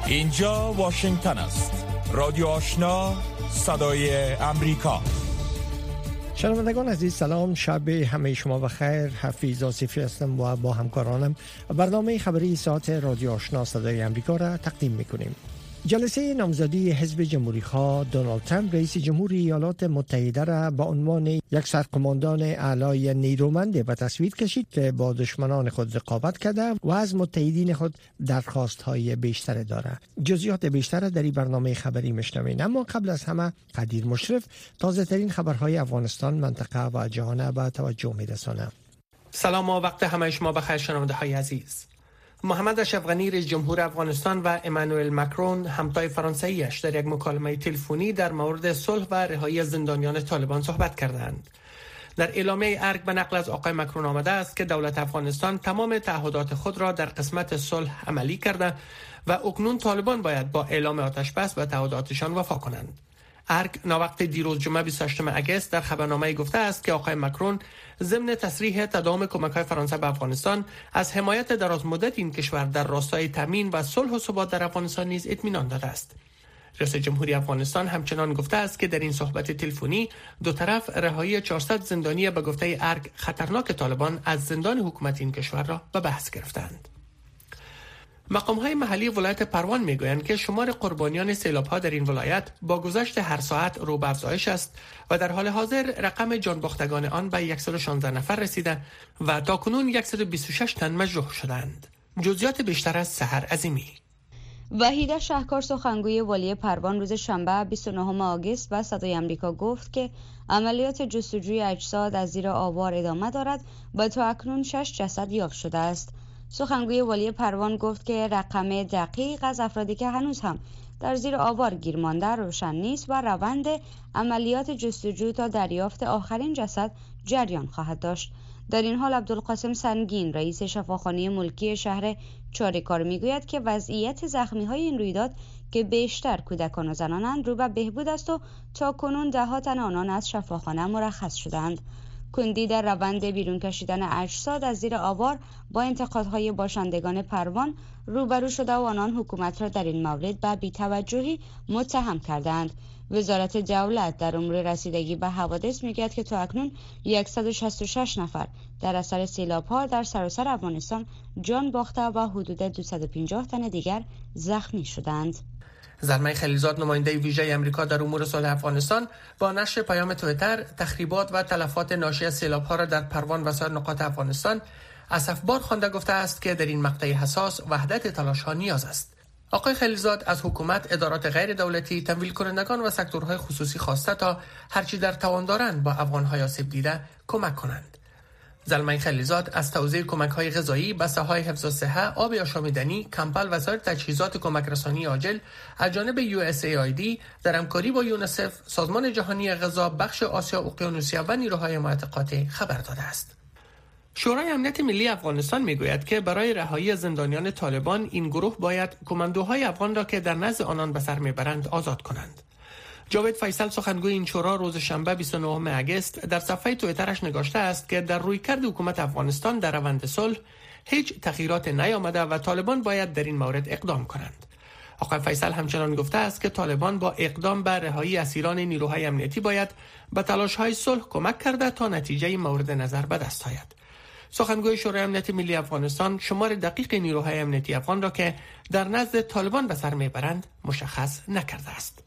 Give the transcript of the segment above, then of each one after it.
اینجا واشنگتن است. رادیو آشنا، صدای امریکا. شنوندگان عزیز سلام، شب همه شما بخیر. حفیظ آصفی هستم و با همکارانم برنامه خبری ساعت رادیو آشنا صدای امریکا را تقدیم میکنیم. جلسه نامزدی حزب جمهوری‌خواه دونالد ترامپ رئیس جمهور ایالات متحده را به عنوان یک سرقماندان اعلای نیرومند به تصویر کشید که با دشمنان خود رقابت کرده و از متحدین خود درخواست‌های بیشتر دارد. جزئیات بیشتر در این برنامه خبری میشنوید، اما قبل از همه قدیر مشرف تازه‌ترین خبرهای افغانستان، منطقه و جهان به توجه می‌رساند. سلام و وقت همه شما بخیر شنونده‌های عزیز. محمد اشرف غنی رئیس جمهور افغانستان و امانوئل مکرون همتای فرانسوی‌اش در یک مکالمه تلفنی در مورد صلح و رهایی زندانیان طالبان صحبت کردند. در اعلامیه ارگ به نقل از آقای مکرون آمده است که دولت افغانستان تمام تعهدات خود را در قسمت صلح عملی کرده و اکنون طالبان باید با اعلام آتش بس به تعهداتشان وفا کنند. ارگ ناوقت دیروز جمعه 28 اگست در خبرنامه گفته است که آقای مکرون ضمن تصریح تداوم کمک‌های فرانسه به افغانستان از حمایت درازمدت این کشور در راستای تامین و صلح و ثبات در افغانستان نیز اطمینان داده است. رئیس جمهوری افغانستان همچنان گفته است که در این صحبت تلفنی دو طرف رهایی 400 زندانی به گفته ارگ خطرناک طالبان از زندان حکومت این کشور را به بحث گرفتند. مقام‌های محلی ولایت پروان می‌گویند که شمار قربانیان سیلاب‌ها در این ولایت با گذشت هر ساعت رو به افزایش است و در حال حاضر رقم جانباختگان آن به 116 نفر رسیده و تاکنون 126 تن مجروح شدند. جزئیات بیشتر از سحر عظیمی. وحیده شهکار سخنگوی والی پروان روز شنبه 29 آگوست به صدای امریکا گفت که عملیات جستجوی اجساد از زیر آوار ادامه دارد و تا اکنون 6 جسد یافت شده است. سخنگوی والی پروان گفت که رقم دقیق از افرادی که هنوز هم در زیر آوار گیر مانده روشن نیست و روند عملیات جستجو تا دریافت آخرین جسد جریان خواهد داشت. در این حال عبدالقاسم سنگین رئیس شفاخانه ملکی شهر چاریکار میگوید که وضعیت زخمی‌های این رویداد که بیشتر کودکان و زنانند رو به بهبود است و تا کنون 10 تن آنان از شفاخانه مرخص شدند. کندی در روند بیرون کشیدن اجساد از زیر آوار با انتقادهای باشندگان پروان روبرو شده و آنان حکومت را در این مورد به بی‌توجهی متهم کردند. وزارت دولت در امور رسیدگی به حوادث میگوید که تا اکنون 166 نفر در اثر سیلاب‌ها در سراسر افغانستان جان باخته و حدود 250 تن دیگر زخمی شدند. زلمه خلیلزاد نماینده ویژه آمریکا در امور صلح افغانستان با نشر پیام توییتر تخریبات و تلفات ناشی از سیلاب‌ها را در پروان و سایر نقاط افغانستان اسفبار خوانده گفته است که در این مقطع حساس وحدت تلاش‌ها نیاز است. آقای خلیلزاد از حکومت، ادارات غیر دولتی، تمویل کنندگان و سکتورهای خصوصی خواسته تا هرچی در توان دارند با افغان‌های آسیب دیده کمک کنند. زلمه خلیلزاد از توزیع کمک‌های غذایی، بساط‌های حفظ الصحه، آب آشامیدنی، کمپل و سایر تجهیزات کمک رسانی عاجل از جانب USAID در همکاری با یونیسف، سازمان جهانی غذا، بخش آسیا اقیانوسیا و نیروهای حمایت قاطع خبر داده است. شورای امنیت ملی افغانستان میگوید که برای رهایی زندانیان طالبان این گروه باید کماندوهای افغان را که در نزد آنان به سر میبرند آزاد کنند. جاوید فیصل سخنگوی این شورا روز شنبه 29 اگست در صفحه توییترش نگاشته است که در رویکرد حکومت افغانستان در روند صلح هیچ تغییرات نیامده و طالبان باید در این مورد اقدام کنند. آقای فیصل همچنان گفته است که طالبان با اقدام به رهایی اسیران نیروهای امنیتی باید به تلاش‌های صلح کمک کرده تا نتیجه مورد نظر به دست آید. سخنگوی شورای امنیت ملی افغانستان شمار دقیق نیروهای امنیتی افغان را که در نزد طالبان به سر میبرند مشخص نکرده است.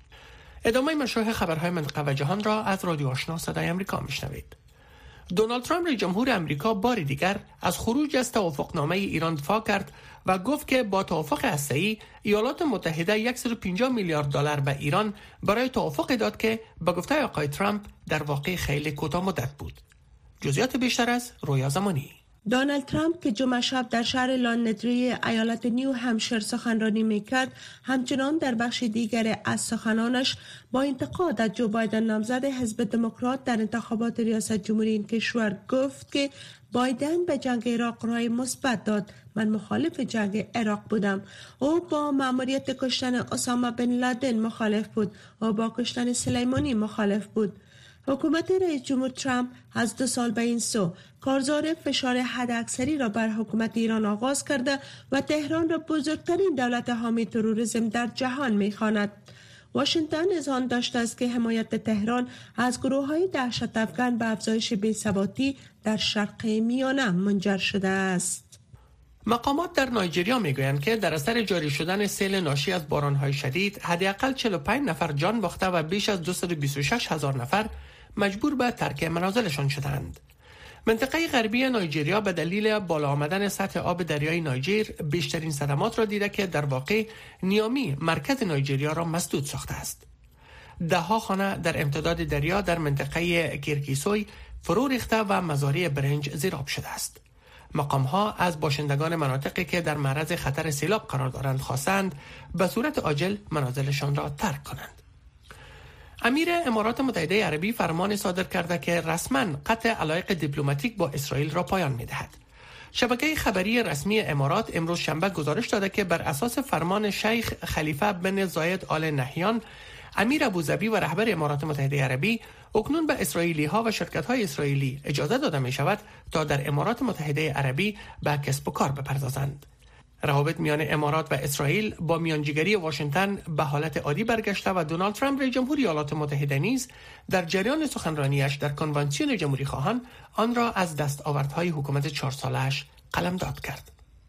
ادامه مشروع خبرهای منطقه و جهان را از رادیو آشنا صدای امریکا میشنوید. دونالد ترامپ رئیس جمهور امریکا بار دیگر از خروج از توافقنامه ایران دفاع کرد و گفت که با توافق هسته‌ای ایالات متحده 150 میلیارد دلار به ایران برای توافق داد که به گفته آقای ترامپ در واقع خیلی کوتاه مدت بود. جزئیات بیشتر از رویا زمانی. دونالد ترامپ که جمعه شب در شهر لاندری ایالت نیو همشیر سخنرانی میکرد، همچنان در بخش دیگر از سخنانش با انتقاد از جو بایدن نامزد حزب دموکرات در انتخابات ریاست جمهوری این کشور گفت که بایدن به جنگ عراق رای مثبت داد. من مخالف جنگ عراق بودم. او با مأموریت کشتن اسامه بن لادن مخالف بود و با کشتن سلیمانی مخالف بود. حکومت رئیس جمهور ترامپ از 2 سال به این سو کارزار فشار حداکثری را بر حکومت ایران آغاز کرده و تهران را بزرگترین دولت حامی تروریسم در جهان می‌خواند. واشنگتن اذعان داشته است که حمایت تهران از گروه‌های دهشت افکن به افزایش بی‌ثباتی در شرق میانه منجر شده است. مقامات در نایجریا میگویند که در اثر جاری شدن سیل ناشی از باران‌های شدید حداقل 45 نفر جان باخته و بیش از 226,000 نفر مجبور به ترک منازلشان شدند. منطقه غربی نایجریا به دلیل بالا آمدن سطح آب دریای نایجر بیشترین صدمات را دیده که در واقع نیامی مرکز نایجریا را مسدود ساخته است. ده‌ها خانه در امتداد دریا در منطقه کیرکیسوی فرو ریخته و مزارع برنج زیرآب شده است. مقام‌ها از باشندگان مناطقی که در معرض خطر سیلاب قرار دارند خواستند به صورت عاجل منازلشان را ترک کنند. امیر امارات متحده عربی فرمان صادر کرده که رسما قطع علایق دیپلماتیک با اسرائیل را پایان می‌دهد. شبکه خبری رسمی امارات امروز شنبه گزارش داده که بر اساس فرمان شیخ خلیفه بن زاید آل نهیان امیر ابوظبی و رهبر امارات متحده عربی اکنون به اسرائیلی‌ها و شرکت‌های اسرائیلی اجازه داده می‌شود تا در امارات متحده عربی به کسب و کار بپردازند. روابط میان امارات و اسرائیل با میانجیگری واشنگتن به حالت عادی برگشته و دونالد ترامپ رئیس جمهور ایالات متحده نیز در جریان سخنرانیش در کنوانسیون جمهوری خواهان آن را از دستاوردهای حکومت 4 ساله‌اش قلمداد کرد.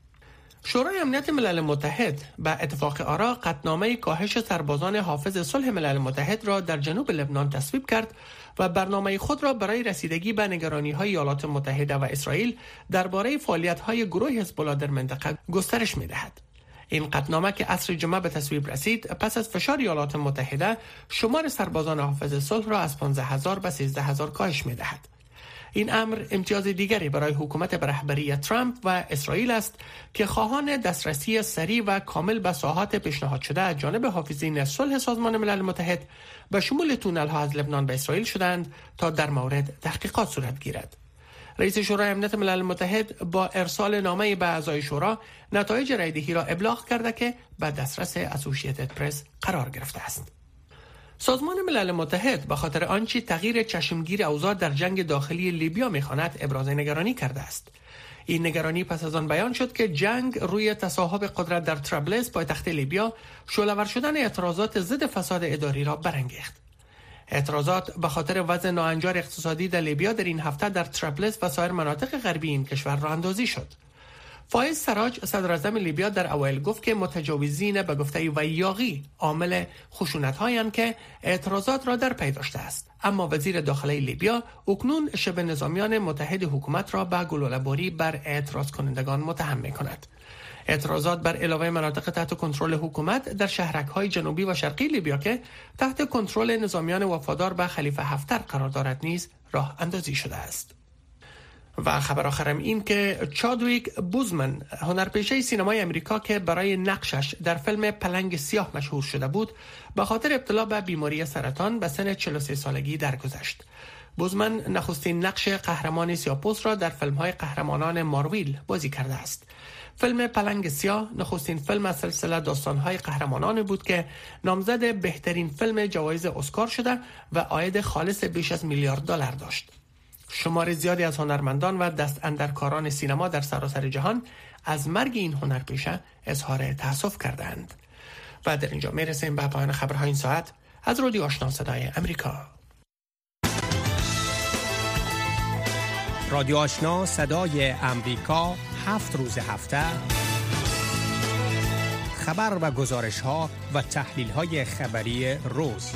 شورای امنیت ملل متحد به اتفاق آرا قطعنامه کاهش سربازان حافظ صلح ملل متحد را در جنوب لبنان تصویب کرد و برنامه خود را برای رسیدگی به نگرانی‌های ایالات متحده و اسرائیل درباره فعالیت‌های گروه حزب الله در منطقه گسترش می‌دهد. این قطعنامه که عصر جمعه به تصویب رسید پس از فشار ایالات متحده شمار سربازان حافظ صلح را از 15,000 به 13,000 کاهش می‌دهد. این امر امتیاز دیگری برای حکومت به رهبری ترامپ و اسرائیل است که خواهان دسترسی سریع و کامل به ساحات پیشنهاد شده از جانب حافظین صلح سازمان ملل متحد به شمول تونل‌ها از لبنان به اسرائیل شدند تا در مورد تحقیقات صورت گیرد. رئیس شورای امنیت ملل متحد با ارسال نامه‌ای به اعضای شورا نتایج رایدهی را ابلاغ کرده که به دسترس اسوسییتد پرس قرار گرفته است. سازمان ملل متحد به خاطر آنچه تغییر چشمگیر اوضاع در جنگ داخلی لیبیا می‌خواند ابراز نگرانی کرده است. این نگرانی پس از آن بیان شد که جنگ روی تصاحب قدرت در طرابلس پایتخت لیبیا شعله‌ور شدن اعتراضات ضد فساد اداری را برانگیخت. اعتراضات به خاطر وضع ناهنجار اقتصادی در لیبیا در این هفته در طرابلس و سایر مناطق غربی این کشور راه اندازی شد. فایز سراج صدر اعظم لیبیا در اوایل گفت که متجاوزین به گفته وی یاغی عامل خشونت‌هایند که اعتراضات را در پی داشته است، اما وزیر داخلی لیبیا اکنون شبه نظامیان متحد حکومت را به گلوله‌باری بر اعتراض کنندگان متهم می‌کند. اعتراضات بر علاوه مناطق تحت کنترل حکومت در شهرک‌های جنوبی و شرقی لیبیا که تحت کنترل نظامیان وفادار به خلیفه حفتر قرار دارد نیز راه اندازی شده است. و خبر آخرم این که چادویک بوزمن هنرپیشه سینمای امریکا که برای نقشش در فیلم پلنگ سیاه مشهور شده بود به خاطر ابتلا به بیماری سرطان به سن 43 سالگی درگذشت. بوزمن نخستین نقش قهرمان سیاه‌پوست را در فیلم‌های قهرمانان مارویل بازی کرده است. فیلم پلنگ سیاه نخستین فیلم از سلسله داستان‌های قهرمانان بود که نامزد بهترین فیلم جوایز اسکار شده و عاید خالص بیش از $1 میلیارد داشت. شمار زیادی از هنرمندان و دست اندرکاران سینما در سراسر جهان از مرگ این هنرپیشه اظهار تأسف کردند. و در اینجا میرسیم به پایان خبرهای این ساعت از رادیو آشنا صدای امریکا. رادیو آشنا صدای امریکا 7 روز هفته خبر و گزارش ها و تحلیل های خبری روز.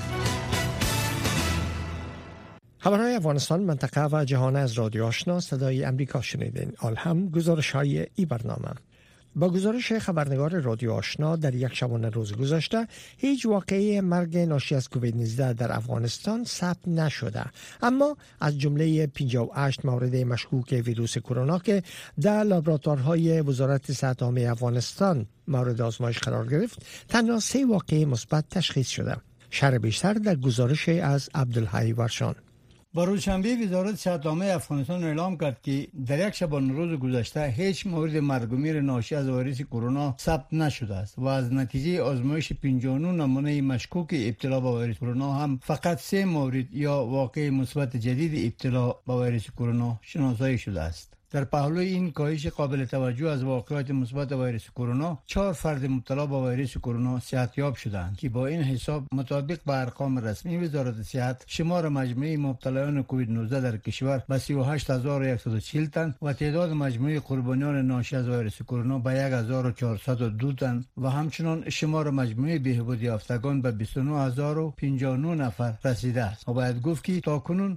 خبرهای افغانستان، منطقه و جهان از رادیو آشنا صدای امریکا شنیدین. آل هم گزارش های ای برنامه. با گزارش خبرنگار رادیو آشنا در یک شبانه روز گذشته هیچ واقعه مرگ ناشی از کووید 19 در افغانستان ثبت نشده، اما از جمله 58 مورد مشکوک ویروس کرونا که در لابراتوارهای وزارت صحت عامه افغانستان مورد آزمایش قرار گرفت تنها 3 واقعه مثبت تشخیص شده. شرح بیشتر در گزارش از عبدالحی ورشان. با روزشنبه وزارت صحت عامه افغانستان اعلام کرد که در یک شبانه روز گذشته هیچ مورد مرگ و میر ناشی از ویروس کرونا ثبت نشده است و از نتیجه آزمایش 59 نمونه مشکوک ابتلا به ویروس کرونا هم فقط 3 مورد یا واقع مثبت جدید ابتلا به ویروس کرونا شناسایی شده است. در پهلوی این کاهش قابل توجه از واقعات مثبت ویروس کرونا 4 فرد مبتلا به ویروس کرونا صحتیاب شدند که با این حساب مطابق با ارقام رسمی وزارت صحت شمار مجموعی مبتلایان کووید 19 در کشور به 38140 تن و تعداد مجموعی قربانیان ناشی از ویروس کرونا به 1402 تن و همچنین شمار مجموعی بهبود یافتگان به 29059 نفر رسیده است. و باید گفت که تاکنون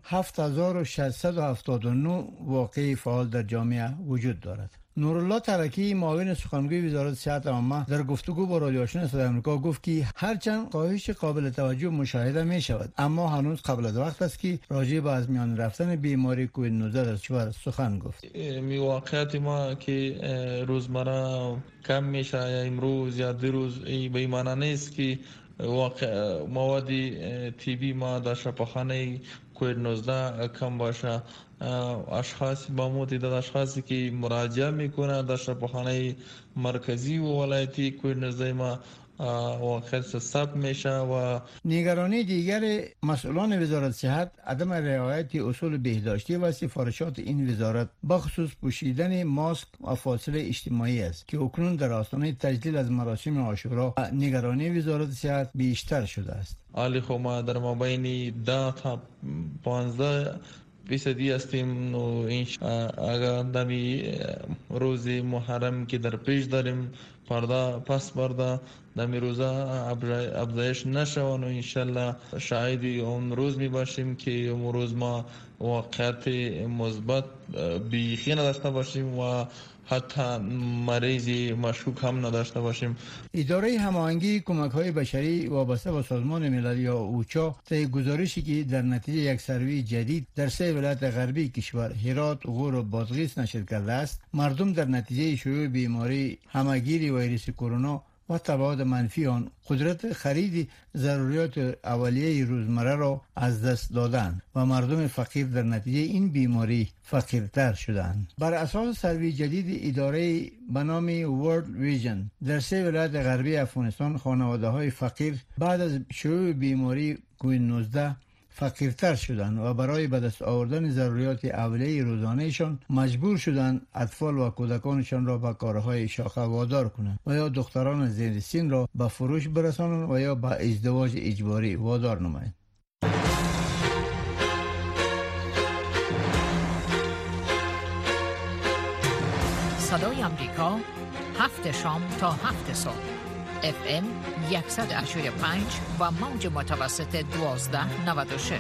7679 واقعه فعال در جامعه وجود دارد. نورالله ترکی معاون سخنگوی وزارت صحت عامه در گفتگو با رادیو آشنا صدای آمریکا گفت که هرچند کاهش قابل توجه مشاهده می شود اما هنوز قبل از وقت است که راجع به از میان رفتن بیماری کووید 19 در کشور سخن گفت. واقعیت ما که روزمره کم میشه یا امروز یا دو روز به معنی نیست که مواد تیبی ما در شفاخانه کووید 19 کم باشه. اشخاص با معدد اشخاصی که مراجعه میکنه در شفاخانه مرکزی و ولایتی کووید 19 ما واقعا ثبت میشه. و نگرانی دیگر مسئولان وزارت صحت عدم رعایت اصول بهداشتی و سفارشات این وزارت بخصوص پوشیدن ماسک و فاصله اجتماعی است که اکنون در آستانه تجلیل از مراسم عاشورا نگرانی وزارت صحت بیشتر شده است. حالی خب ما در مابین 10 تا 15% هستیم. این اگر دمی روز محرم که در پیش داریم پرده پس برده دمی روزه افزایش نشوان و انشالله شاهد اون روز می باشیم که اون روز ما واقعیت مثبت بیخی نداشته باشیم و حتی مریضی مشکوک هم نداشته باشیم. اداره هماهنگی کمک‌های بشری وابسته به سازمان ملل یا اوچا طی گزارشی که در نتیجه یک سروی جدید در 3 ولایت غربی کشور هرات، غور و بادغیس نشر کرده است، مردم در نتیجه شیوع بیماری همگیر ویروس کرونا و تبعات منفی آن قدرت خرید ضروریات اولیه روزمره را از دست دادند و مردم فقیر در نتیجه این بیماری فقیرتر شدند. بر اساس سروی جدید اداره به نام ورلد ویژن در 3 ولایت غربی افغانستان خانواده‌های فقیر بعد از شیوع بیماری کووید 19 فقیرتر شدند و برای به دست آوردن ضروریات اولیه روزانه‌شان مجبور شدند اطفال و کودکانشان را به کارهای شاخه وادار کنند و یا دختران زیر سن را به فروش برسانند و یا به ازدواج اجباری وادار نمایند. صدای آمریکا 7 شام تا 7 صبح FM 185 و موج متوسط 1296.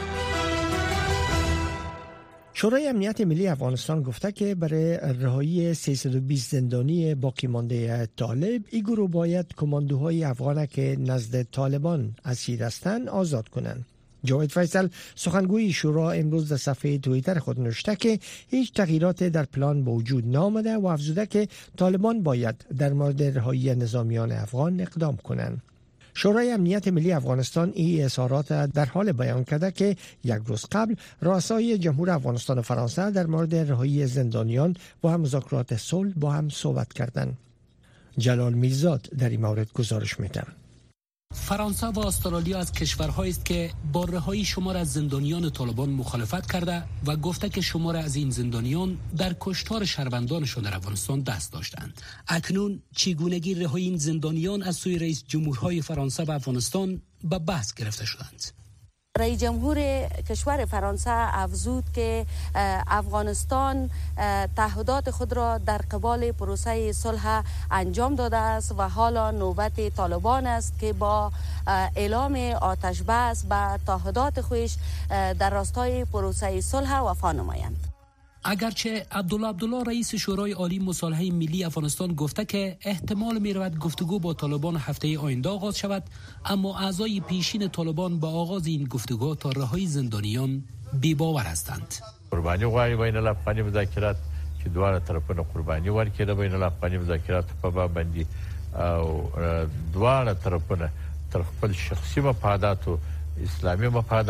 شورای امنیت ملی افغانستان گفته که برای رهایی 320 زندانی باقی مانده طالب این گروه باید کماندوهای افغان که نزد طالبان اسیر هستند آزاد کنند. جاوید فیصل سخنگوی شورا امروز در صفحه توییتر خود نوشته که هیچ تغییرات در پلان به وجود نآمده و افزوده که طالبان باید در مورد رهایی نظامیان افغان اقدام کنند. شورای امنیت ملی افغانستان این اظهارات در حال بیان کرده که یک روز قبل رؤسای جمهور افغانستان و فرانسه در مورد رهایی زندانیان و مذاکرات صلح با هم صحبت کردند. جلال میرزاد در این مورد گزارش می‌دهد. فرانسه و استرالیا از کشورهایی است که با رهایی شمار از زندانیان طالبان مخالفت کرده و گفته که شمار از این زندانیان در کشتار شهروندانشان در افغانستان دست داشتند. اکنون چگونگی رهایی این زندانیان از سوی رئیس جمهورهای فرانسه و افغانستان به بحث گرفته شدند. رئیس جمهور کشور فرانسه افزود که افغانستان تعهدات خود را در قبال پروسه صلح انجام داده است و حالا نوبت طالبان است که با اعلام آتش بس به تعهدات خودش در راستای پروسه صلح وفا نمایند. اگرچه عبدالله رئیس شورای عالی مصالحه ملی افغانستان گفته که احتمال می‌رود گفتگو با طالبان هفته آینده آغاز شود، اما اعضای پیشین طالبان با آغاز این گفتگو تا رهایی زندانیان بی‌باور هستند. قربانی غواړي بین الافغاني مذاکرات چې دواړه طرفونه قربانی ورکړي د بین الافغاني مذاکرات په باب باندې او دواړه طرفونه تر خپل شخصي مفادات او اسلامي مفادات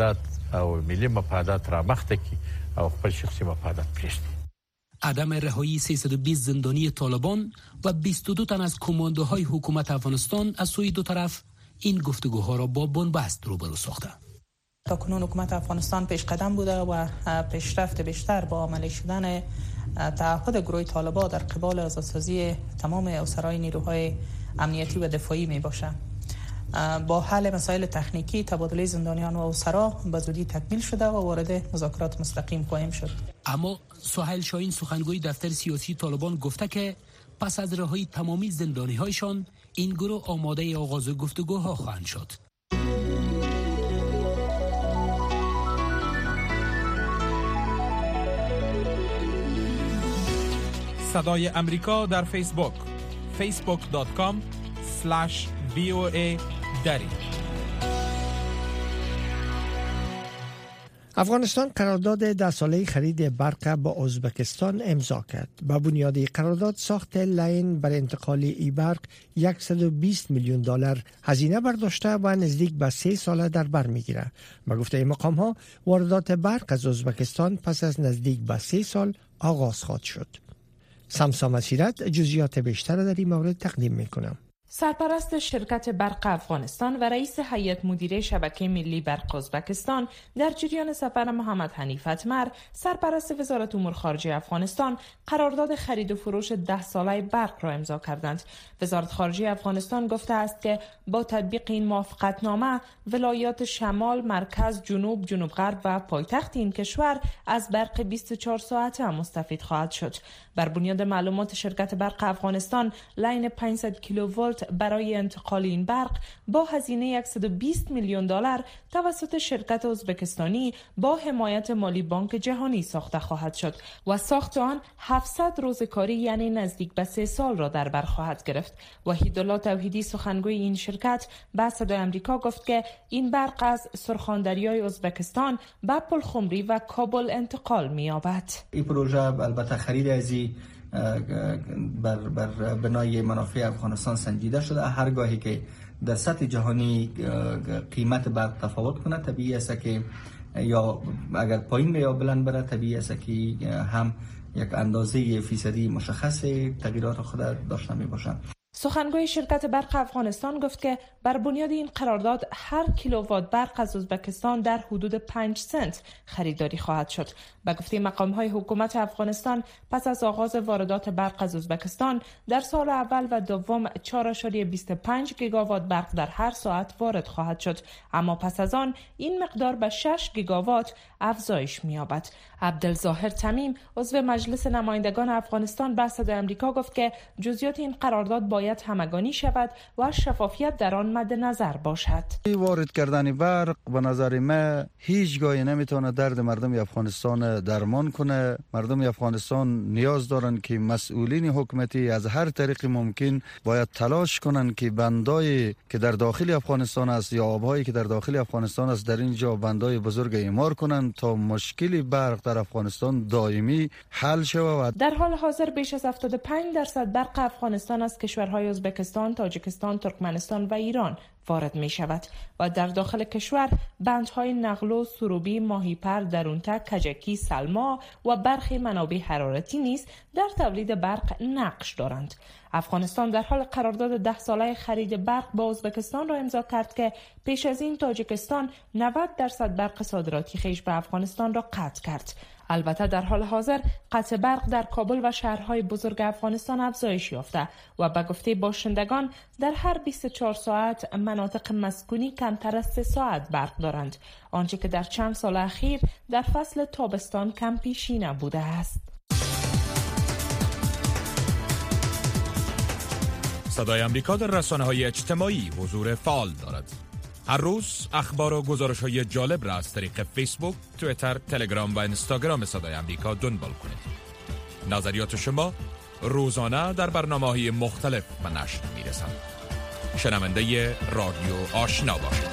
او ملي مفادات را مخته کی او خپل شخصي مفادات پرېږدي. عدم رهایی 320 زندانی طالبان و 22 تن از کماندوهای حکومت افغانستان از سوی دو طرف این گفتگوها را با بنبست روبرو ساخته. تاکنون حکومت افغانستان پیش قدم بوده و پیشرفت بیشتر با عملی شدن تعهد گروه طالبان در قبال آزادسازی تمام اسرای نیروهای امنیتی و دفاعی می باشه. با حل مسائل تکنیکی تبادله زندانیان و اسرا به زودی تکمیل شده و وارد مذاکرات مستقیم خواهیم شد. اما سهیل شاهین سخنگوی دفتر سیاسی طالبان گفته که پس از رهایی تمامی زندانی‌هایشان این گروه آماده آغاز گفتگوها خواهند شد. صدای امریکا در فیسبوک facebook.com/VOA دری. افغانستان قرارداد 10 ساله خرید برق با ازبکستان امضا کرد. با بنیاد قرارداد ساخت لاین بر انتقال ای برق 120 میلیون دلار هزینه برداشته و نزدیک به 3 ساله در بر میگیرد. با گفته مقام ها واردات برق از ازبکستان پس از نزدیک به 3 سال آغاز خواهد شد. سمسا مسیرت جزئیات بیشتر در این مورد تقدیم میکنم. سرپرست شرکت برق افغانستان و رئیس هیئت مدیره شبکه ملی برق ازبکستان در جریان سفر محمد حنیف اتمر، سرپرست وزارت امور خارجه افغانستان، قرارداد خرید و فروش 10 ساله برق را امضا کردند. وزارت خارجه افغانستان گفته است که با تطبیق این موافقتنامه ولایات شمال، مرکز، جنوب، جنوب غرب و پایتخت این کشور از برق 24 ساعته مستفید خواهد شد. بر بنیاد معلومات شرکت برق افغانستان، لاین 500 کیلوولت برای انتقال این برق با هزینه 120 میلیون دلار توسط شرکت ازبکستانی با حمایت مالی بانک جهانی ساخته خواهد شد و ساخت آن 700 روز کاری یعنی نزدیک به 3 سال را در بر خواهد گرفت. وحیدالله توحیدی سخنگوی این شرکت به صدای آمریکا گفت که این برق از سرخاندریای ازبکستان به پلخمری و کابل انتقال می‌یابد. این پروژه البته خرید ازی بر بنای منافع افغانستان سنجیده شده. هر گاهی که در سطح جهانی قیمت برق تفاوت کنه، طبیعی است که یا اگر پایین یا بلند بره، طبیعی است که هم یک اندازه فیصدی مشخص تغییرات خود داشته می باشند. سخنگوی شرکت برق افغانستان گفت که بر بنیاد این قرارداد هر کیلووات برق از ازبکستان در حدود 5 سنت خریداری خواهد شد. به گفته مقام‌های حکومت افغانستان، پس از آغاز واردات برق از ازبکستان در سال اول و دوم 4.25 گیگاوات برق در هر ساعت وارد خواهد شد، اما پس از آن این مقدار به 6 گیگاوات افزایش می‌یابد. عبدالظاهر تمیم عضو مجلس نمایندگان افغانستان به صدای آمریکا گفت که جزئیات این قرارداد باید همگانی شود و شفافیت در آن مد نظر باشد. وارد کردن برق به نظر من هیچگاه نمیتونه درد مردم افغانستان درمان کنه. مردم افغانستان نیاز دارن که مسئولین حکومتی از هر طریق ممکن باید تلاش کنن که بندایی که در داخل افغانستان است یا آبهایی که در داخل افغانستان است در اینجا بندای بزرگ اعمار کنن تا مشکل برق در افغانستان دائمی حل شود. در حال حاضر بیش از 75% برق افغانستان از کشورهای ازبکستان، تاجیکستان، ترکمنستان و ایران وارد می شود و در داخل کشور بندهای نقلو، سروبی، ماهیپر، درونتک، کجکی، سلما و برخی منابع حرارتی نیز در تولید برق نقش دارند. افغانستان در حال قرارداد 10 ساله خرید برق با ازبکستان را امضا کرد که پیش از این تاجیکستان 90% برق صادراتی خویش به افغانستان را قطع کرد. البته در حال حاضر قطع برق در کابل و شهرهای بزرگ افغانستان افزایش یافته و به گفته باشندگان در هر 24 ساعت مناطق مسکونی کمتر از 3 ساعت برق دارند، آنچه که در چند سال اخیر در فصل تابستان کم پیشینه بوده است. صدای امریکا در رسانه‌های اجتماعی حضور فعال دارد. هر روز اخبار و گزارش‌های جالب را از طریق فیسبوک، توییتر، تلگرام و اینستاگرام صدای امریکا دنبال کنید. نظریات شما روزانه در برنامه‌های مختلف به نشر می‌رسند. شنونده رادیو آشنا باشید.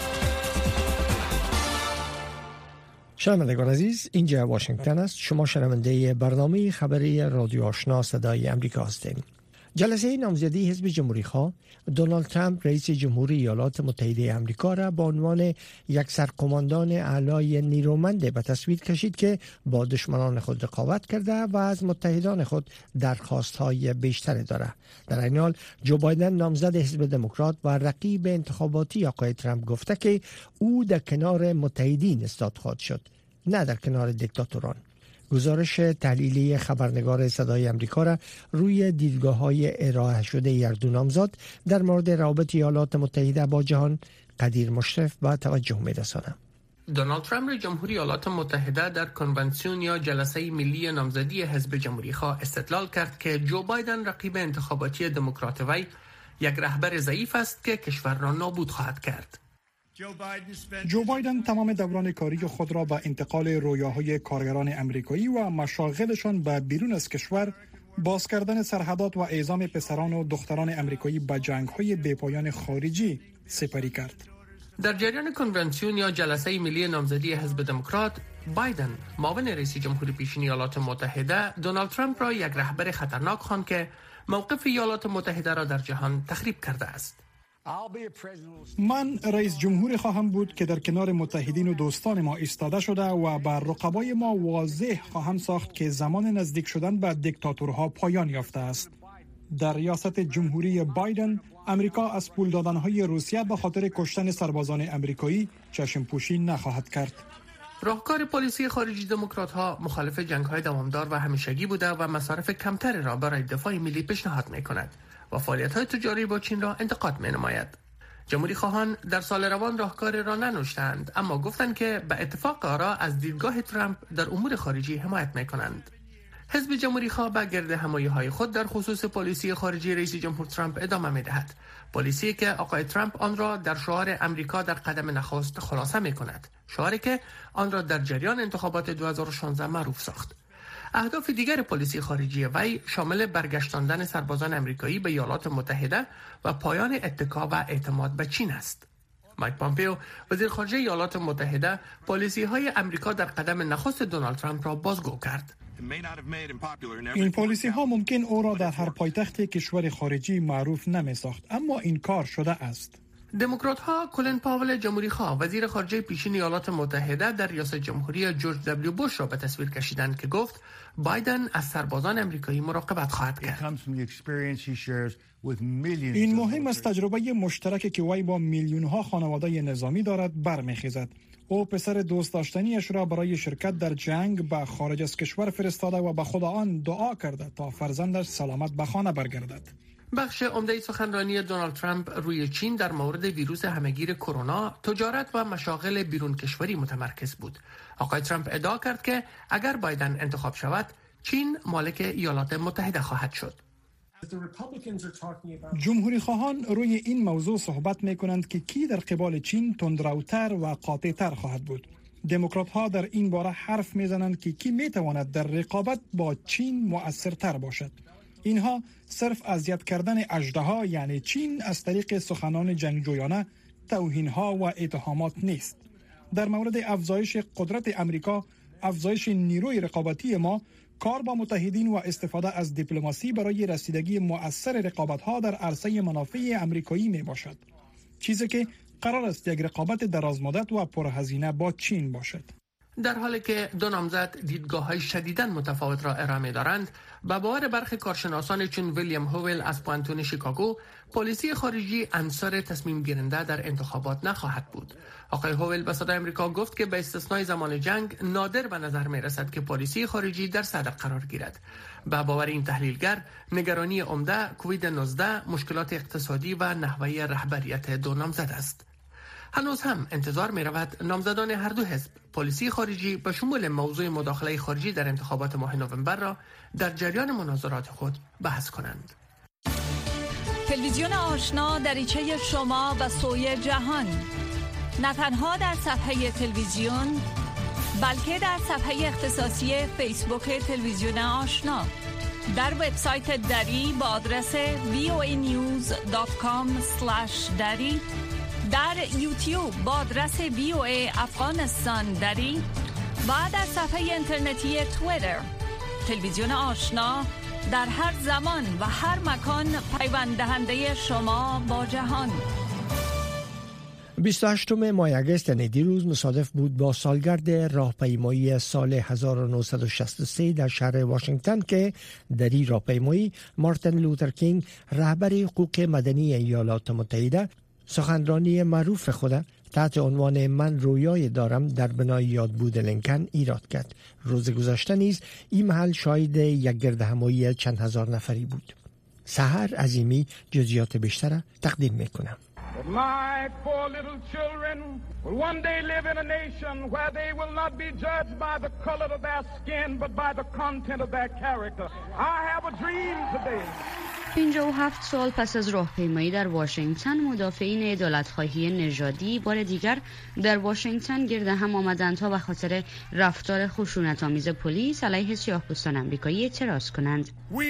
شنوندگان عزیز، اینجا واشنگتن است. شما شنونده برنامه خبری رادیو آشنا صدای امریکا هستید. جلسه نامزدی حزب جمهوری‌خواه دونالد ترامپ رئیس جمهوری ایالات متحده آمریکا را به عنوان یک سرقماندان اعلای نیرومند به تصویر کشید که با دشمنان خود رقابت کرده و از متحدان خود درخواست‌های بیشتری دارد. در این حال جو بایدن نامزد حزب دموکرات و رقیب انتخاباتی آقای ترامپ گفته که او در کنار متحدین ایستاد خواهد شد، نه در کنار دیکتاتوران. گزارش تحلیلی خبرنگار صدای آمریکا را روی دیدگاه‌های ارائه شده هر دو نامزد در مورد روابط ایالات متحده با جهان قدیر مشرف با توجه می‌رسانم. دونالد ترامپ رئیس جمهوری ایالات متحده در کنونسیون یا جلسه ملی نامزدی حزب جمهوری‌خواه استدلال کرد که جو بایدن رقیب انتخاباتی دموکرات وی یک رهبر ضعیف است که کشور را نابود خواهد کرد. جو بایدن تمام دوران کاری خود را به انتقال رویاهای کارگران امریکایی و مشاغلشان به بیرون از کشور، باز کردن سرحدات و اعزام پسران و دختران امریکایی به جنگ‌های بی‌پایان خارجی سپری کرد. در جریان کنونسیون یا جلسه ملی نامزدی حزب دموکرات، بایدن معاون رئیس جمهور پیشین ایالات متحده دونالد ترامپ را یک رهبر خطرناک خواند که موقف ایالات متحده را در جهان تخریب کرده است. من رئیس جمهوری خواهم بود که در کنار متحدین و دوستان ما ایستاده شده و بر رقبای ما واضح خواهم ساخت که زمان نزدیک شدن به دیکتاتورها پایان یافته است. در ریاست جمهوری بایدن، امریکا از پول دادنهای روسیه به خاطر کشتن سربازان امریکایی چشم پوشی نخواهد کرد. راهکار پلیسی خارجی دموکرات‌ها مخالف جنگ‌های دوامدار و همیشگی بوده و مصارف کمتری را برای دفاع ملی پیشنهاد می‌کند و فعالیت‌های تجاری با چین را انتقاد می‌نماید. جمهوری خواهان در سال روان راهکار را ننوشتند، اما گفتند که به اتفاق آرا از دیدگاه ترامپ در امور خارجی حمایت می‌کنند. حزب جمهوری خواه به گرد همایی‌های خود در خصوص پالیسی خارجی رئیس جمهور ترامپ ادامه می‌دهد. پالیسی که آقای ترامپ آن را در شعار امریکا در قدم نخست خلاصه می‌کند. شعاری که آن را در جریان انتخابات 2016 معروف ساخت. اهداف دیگر پالیسی خارجی وی شامل برگشتاندن سربازان امریکایی به ایالات متحده و پایان اتکا و اعتماد به چین است. مایک پامپئو وزیر خارجه ایالات متحده پالیسی‌های امریکا در قدم نخست دونالد ترامپ را بازگو کرد. این پالیسی ها ممکن او را در هر پایتخت کشور خارجی معروف نمی ساخت، اما این کار شده است. دموکرات ها کلین پاول جمهوری خواه وزیر خارجه پیشین ایالات متحده در ریاست جمهوری جورج دبلیو بوش را به تصویر کشیدند که گفت بایدن از سربازان امریکایی مراقبت خواهد کرد. این مهم از تجربه مشترکی که وی با میلیون ها خانواده نظامی دارد برمیخیزد. او پسر دوست داشتنیش را برای شرکت در جنگ به خارج از کشور فرستاده و به خدا آن دعا کرده تا فرزندش سلامت به خانه برگردد. بخش عمده سخنرانی دونالد ترامپ روی چین در مورد ویروس همهگیر کرونا، تجارت و مشاغل بیرون کشوری متمرکز بود. آقای ترامپ ادعا کرد که اگر بایدن انتخاب شود، چین مالک ایالات متحده خواهد شد. جمهوری خواهان روی این موضوع صحبت می کنند که کی در قبال چین تندروتر و قاطعتر خواهد بود. دموکرات ها در این باره حرف می زنند که کی می تواند در رقابت با چین مؤثرتر باشد. اینها صرف اذیت کردن اژدها یعنی چین از طریق سخنان جنگجویانه، توهین‌ها و اتهامات نیست. در مورد افزایش قدرت امریکا، افزایش نیروی رقابتی ما، کار با متحدین و استفاده از دیپلماسی برای رسیدگی مؤثر رقابت‌ها در عرصه منافع امریکایی می باشد. چیزی که قرار است یک رقابت درازمدت و پرهزینه با چین باشد. در حالی که دو نامزد دیدگاه‌های شدیداً متفاوت را ارائه دارند، به باور برخی کارشناسان چون ویلیام هوول از پوانتون شیکاگو، پالیسی خارجی انصار تصمیم گیرنده در انتخابات نخواهد بود. آقای هوول به صدای آمریکا گفت که به استثنای زمان جنگ نادر به نظر می رسد که پالیسی خارجی در صدر قرار گیرد. به باور این تحلیلگر، نگرانی عمده کووید 19، مشکلات اقتصادی و نحوه رهبریت دو نامزد است. هنوز هم انتظار می رود نامزدان هر دو حزب پالیسی خارجی به شمول موضوع مداخله خارجی در انتخابات ماه نوامبر را در جریان مناظرات خود بحث کنند. تلویزیون آشنا دریچه شما و سوی جهان، نه تنها در صفحه تلویزیون بلکه در صفحه اختصاصی فیسبوک تلویزیون آشنا، در وبسایت دری با آدرس voanews.com/dari، در یوتیوب با آدرس VOA افغانستان دری و در صفحه اینترنتی توییتر. تلویزیون آشنا در هر زمان و هر مکان پیوند دهنده شما با جهان. 28 ماه اگست یعنی دیروز مصادف بود با سالگرد راهپیمایی سال 1963 در شهر واشنگتن که در این راهپیمایی مارتین لوتر کینگ رهبر حقوق مدنی ایالات متحده سخنرانی معروف خود تحت عنوان من رویای دارم در بنای یادبود لینکن ایراد کرد. روز گذشته نیز این محل شاهد یک گردهمایی چند هزار نفری بود. سحر عظیمی جزئیات بیشتر تقدیم میکنم. My poor little children will one day live in a nation where they will not be judged by the color of their skin but by the content of their character. I have a dream today. 57 سال پس از راهپیمایی در واشنگتن، مدافعین عدالت‌خواهی نژادی بار دیگر در واشنگتن گرد هم آمدند تا به خاطر رفتار خشونت‌آمیز پلیس علیه سیاه‌پوستان آمریکایی اعتراض کنند.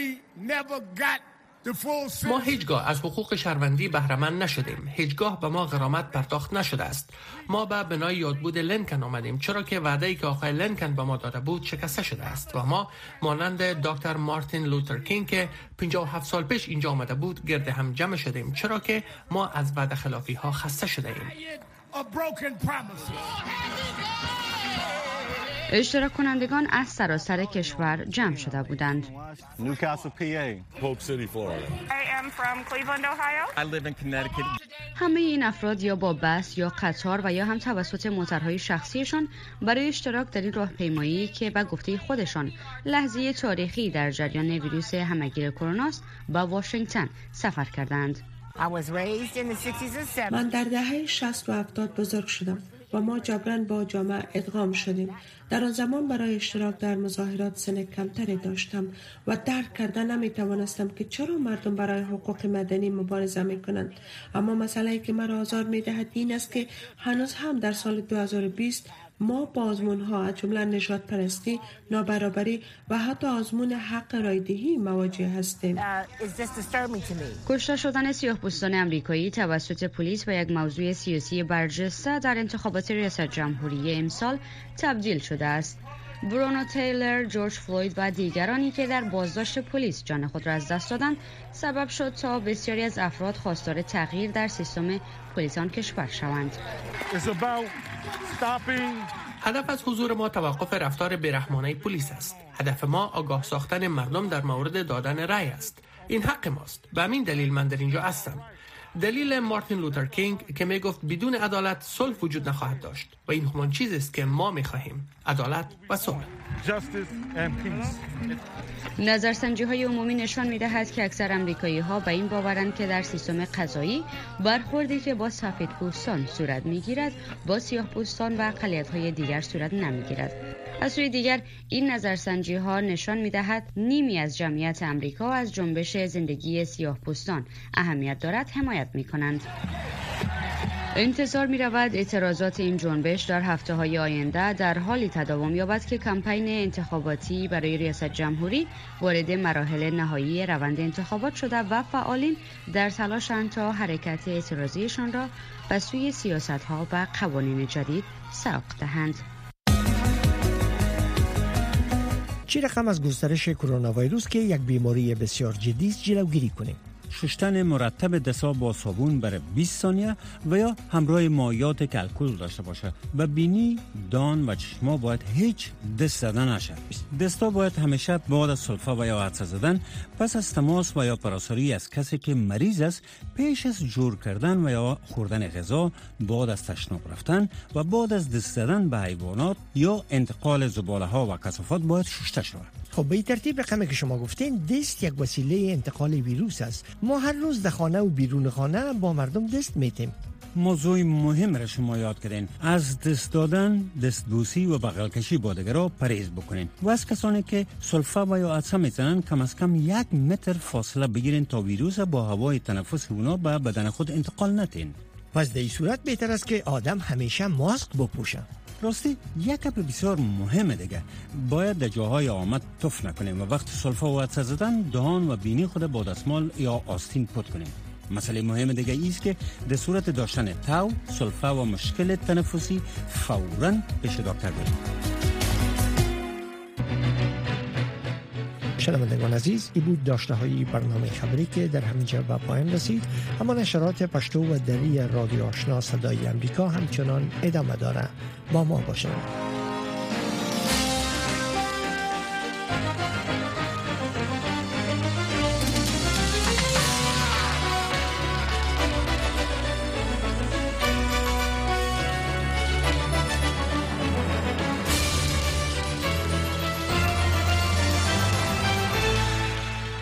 ما هیچگاه از حقوق شهروندی بهره‌مند نشدیم. هیچگاه به ما غرامت پرداخت نشده است. ما به بنای یادبود لینکن آمدیم چرا که وعده‌ای که آقای لینکن به ما داده بود شکسته شده است و ما مانند دکتر مارتین لوتر کینگ که 57 سال پیش اینجا آمده بود گرد هم جمع شدیم چرا که ما از وعده خلافی ها خسته شده ایم. اشتراک کنندگان از سراسر کشور جمع شده بودند. Newcastle, PA. Polk City, Florida. I am from Cleveland, Ohio. I live in Connecticut. همه این افراد یا با بس یا قطار و یا هم توسط موتورهای شخصیشان برای اشتراک در این راهپیمایی که به گفته خودشان لحظه تاریخی در جریان ویروس همهگیر کرونا است به واشنگتن سفر کردند. من در دهه 60 و 70 بزرگ شدم و ما جبران با جامعه ادغام شدیم. در آن زمان برای اشتراک در مظاهرات سن کمتری داشتم و درک کرده نمی توانستم که چرا مردم برای حقوق مدنی مبارزه می کنند. اما مسئله‌ای که مرا آزار می دهد این است که هنوز هم در سال 2020 ما با آزمون‌ها از جمله نژاد پرستی، نابرابری و حتی آزمون حق رایدهی مواجه هستیم. کشته شدن سیاه‌پوستان آمریکایی توسط پلیس به یک موضوع سیاسی برجسته در انتخابات ریاست جمهوری امسال تبدیل شده است. برونو تیلر، جورج فلوید و دیگرانی که در بازداشت پلیس جان خود را از دست دادند سبب شد تا بسیاری از افراد خواستار تغییر در سیستم پلیس آن کشور شوند. هدف از حضور ما توقف رفتار بیرحمانه پلیس است. هدف ما آگاه ساختن مردم در مورد دادن رأی است. این حق ماست. به همین دلیل من در اینجا هستم. دلیل مارتین لوتر کینگ که می گفت بدون عدالت صلح وجود نخواهد داشت و این همان چیزی است که ما می خواهیم، عدالت و صلح. نظرسنجی‌های عمومی نشان می‌دهد که اکثر آمریکایی‌ها به این باورند که در سیستم قضایی برخوردی که با سفیدپوستان صورت می‌گیرد با سیاه‌پوستان و اقلیت‌های دیگر صورت نمی‌گیرد. از سوی دیگر این نظرسنجی‌ها نشان می‌دهد نیمی از جمعیت آمریکا از جنبش زندگی سیاه‌پوستان اهمیت دارد حمایت می‌کنند. انتظار می‌رود اعتراضات این جنبش در هفته‌های آینده در حالی تداوم یابد که کمپین انتخاباتی برای ریاست جمهوری وارد مراحل نهایی روند انتخابات شده و فعالین در تلاشند تا حرکت اعتراضیشان را به سوی سیاست‌ها و قوانین جدید سوق دهند. چه رقم از گسترش کرونا ویروس که یک بیماری بسیار جدی است جلوگیری کنیم؟ شستن مرتب دست‌ها با صابون برای 20 ثانیه و یا همراه مایعات که الکل داشته باشه. و بینی، دان و چشما باید هیچ دست زدن نشه. دست‌ها باید همیشه بعد از سلفه و یا عطسه زدن پس از تماس و یا پراساری از کسی که مریض است پیش از جور کردن و یا خوردن غذا، بعد از تشناب رفتن و بعد از دست زدن به حیوانات یا انتقال زباله‌ها و کثافات باید شسته شود. خب به این ترتیب رقمی که شما گفتین دست یک وسیله انتقال ویروس است. ما هر روز در خانه و بیرون خانه با مردم دست میتیم. موضوع مهم را شما یاد کردین. از دست دادن، دستبوسی و بغل کشی با دیگران پرهیز بکنین. و از کسانی که سلفه و یا عطسه میزنن کم از کم 1 متر فاصله بگیرین تا ویروس با هوای تنفس اونا به بدن خود انتقال ندین. پس در این صورت بهتر است که آدم همیشه ماسک بپوشه. راستی یک کپ بسیار مهمه دیگه، باید در جاهای آمد تف نکنیم و وقت سلفه و عطسه زدن دهان و بینی خود با دستمال یا آستین پاک کنیم. مسئله مهم دیگه ایست که در صورت داشتن تاو، سلفه و مشکل تنفسی فوراً پیش دکتر بریم. شنوندگان عزیز، این بود داشته های برنامه خبری که در همینجا به پایان رسید. اما نشرات پشتو و دری رادیو آشنا صدای امریکا همچنان ادامه داره. با ما باشید.